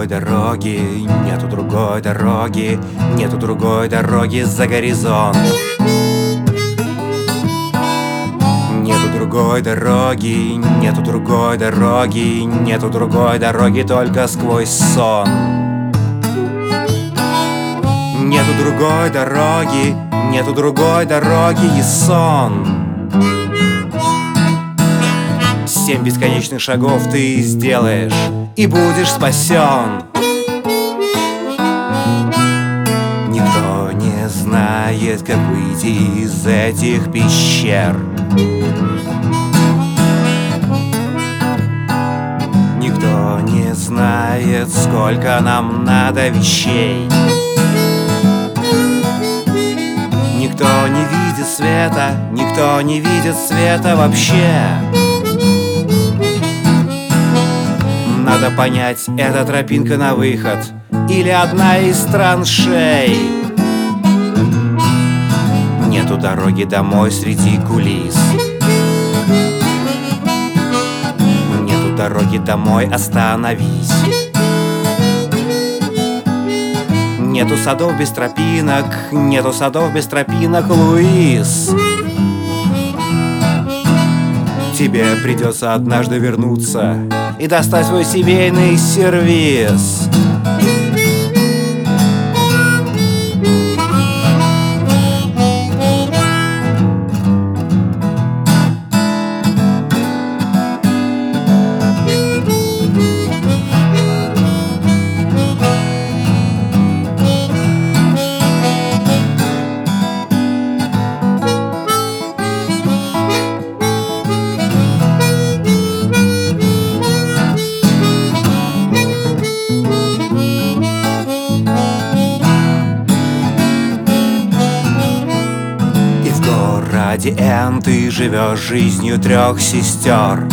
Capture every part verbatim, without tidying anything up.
другой дороги, нету другой дороги, нету другой дороги за горизонт. Нету другой дороги, нету другой дороги, нету другой дороги только сквозь сон. Нету другой дороги, нету другой дороги и сон. Семь бесконечных шагов ты сделаешь и будешь спасен. Никто не знает, как выйти из этих пещер. Никто не знает, сколько нам надо вещей. Никто не видит света, никто не видит света вообще. Надо понять, это тропинка на выход или одна из траншей. Нету дороги домой среди кулис. Нету дороги домой, остановись. Нету садов без тропинок, нету садов без тропинок, Луис. Тебе придется однажды вернуться и достать свой семейный сервиз. Ради Н ты живешь жизнью трех сестер.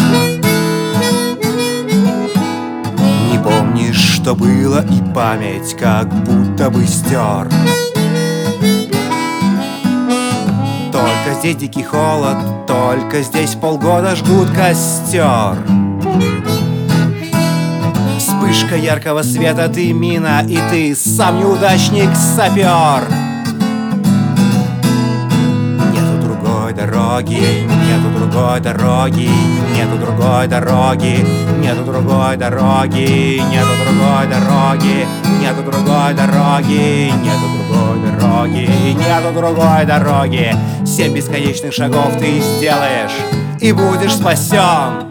Не помнишь, что было, и память как будто бы стер. Только здесь дикий холод, только здесь полгода жгут костер. Вспышка яркого света, ты мина, и ты сам неудачник-сапер. Дороги, нету другой дороги, нету другой дороги, нету другой дороги, нету другой дороги, нету другой дороги, нету другой дороги, нету другой дороги. Семь бесконечных шагов ты сделаешь и будешь спасен.